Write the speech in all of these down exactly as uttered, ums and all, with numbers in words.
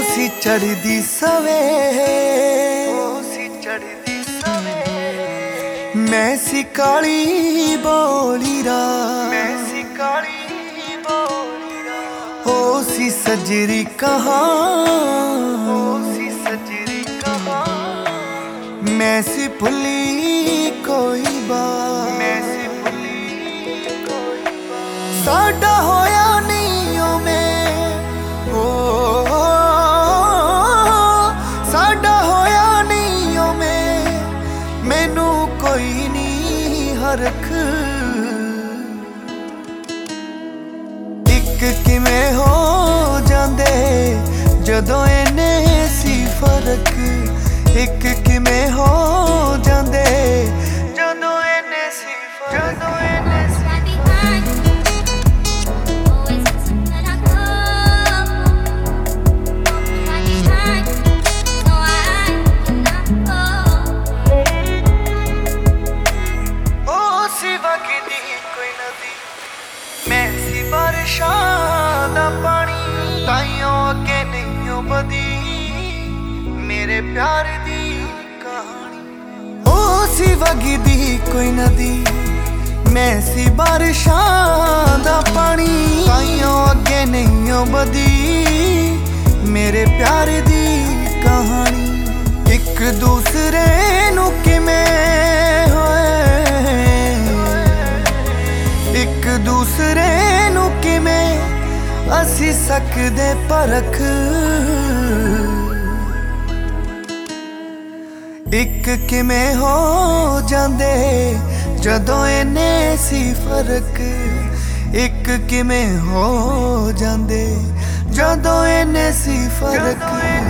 सी चढ़दी सवेर, ओ सी चढ़दी सवेर, मैं सी काली बोली रात, मैं सी काली बोली रात, ओ सी सजरी कहाँ, ओ सी सजरी कहाँ, मैं सी भुली कोई बात, मैं सी भुली कोई बात, साडा होया नहीं ओ मैं, ओ साडा होया नहीं ओ मैं, मैनू कोई नहीं हरख, इक किवें हो जांदे जदों इन्ने सी फर्क, इक किवें हो जांदे जदों इन्ने सी फर्क, जदों इन्ने सी मैं सी बारिशां दा पानी, ताइयों अगे नहीं बदी मेरे प्यार दी कहानी, ओ सी वगदी कोई नदी, मैं सी बारिशां दा पानी, ताइयों अगे नहीं बदी मेरे प्यार दी कहानी, एक दूसरे नू किवें होए, एक दूसरे नू किवें असी सकदे परख, एक किवें हो जांदे जदों इन्ने सी फर्क, एक किवें हो जांदे जदों इन्ने सी फर्क,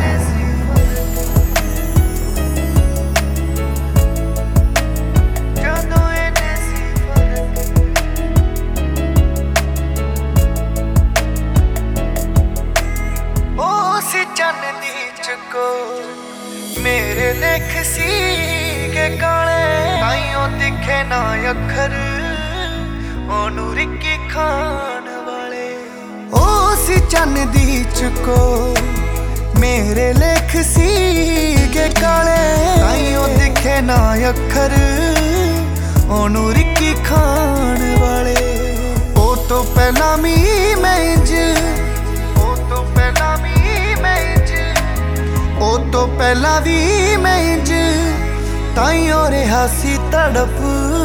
मेरे लेख सी के काले, ताइयों दिखे ना अखर ओनू रिक्की खान वाले, ओ सी चन दी चुको मेरे लेख सी के काले, ताइयों दिखे ना अखर ओनू रिक्की खान वाले, ओ तो पहला मी मैं इंज, ओ तो पहला मी मैं इंज, ओ तो पहला भी मैं इंज, ताइयों रहा सी तड़प,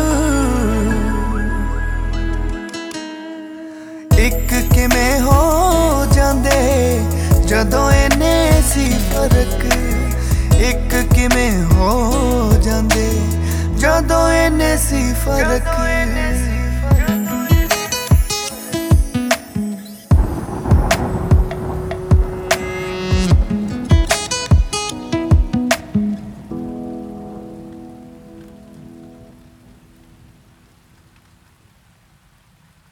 एक किवें हो जांदे जदों इन्ने सी फर्क, एक किवें हो जांदे जदों इन्ने सी फर्क।